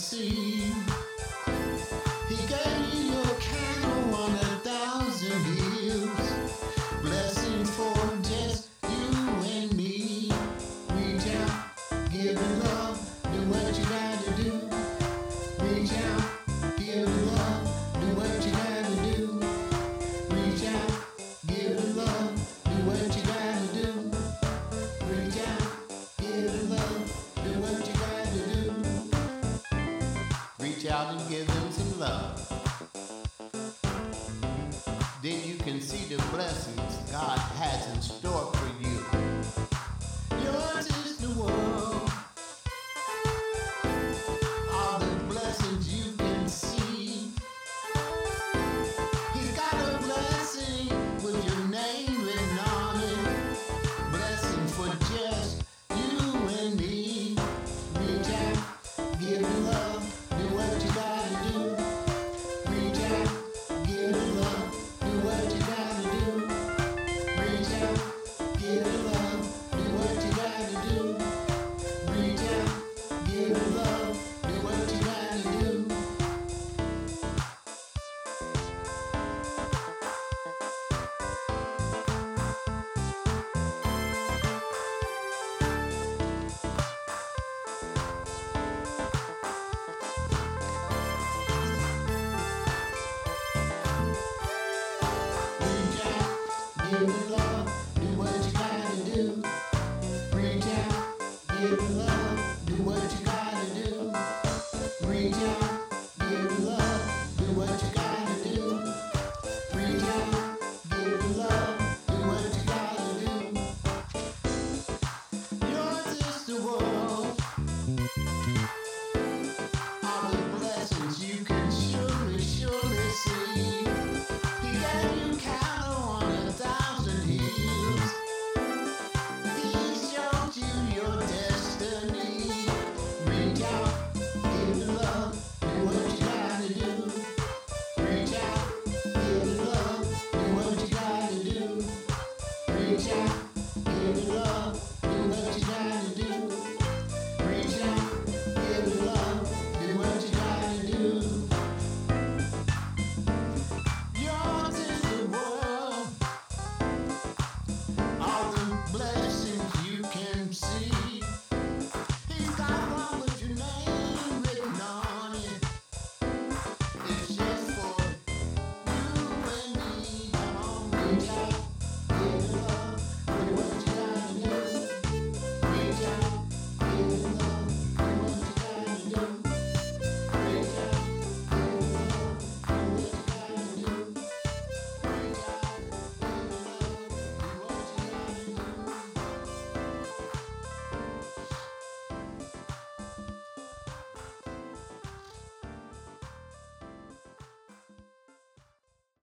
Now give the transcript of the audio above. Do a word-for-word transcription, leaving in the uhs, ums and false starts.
see. He gave you your cattle on a thousand hills. Blessing for just you and me. Reach out, give it love, do what you gotta do. Reach out, give it love, do what you gotta do. Reach out, give it love, do what you gotta do. Reach out, give it love, do what you gotta do. Reach out and give them some love. Then you can see the blessings God has in store for you. Yours is the world. All the blessings you can see. He's got a blessing with your name written on it. Blessing for just you and me. Reach out, give it love, do what you gotta do. Reach out, give it love, do what you gotta do. Reach out, give it love, do what you gotta do. Reach out, give it love, do what you gotta do. Reach out, give it love.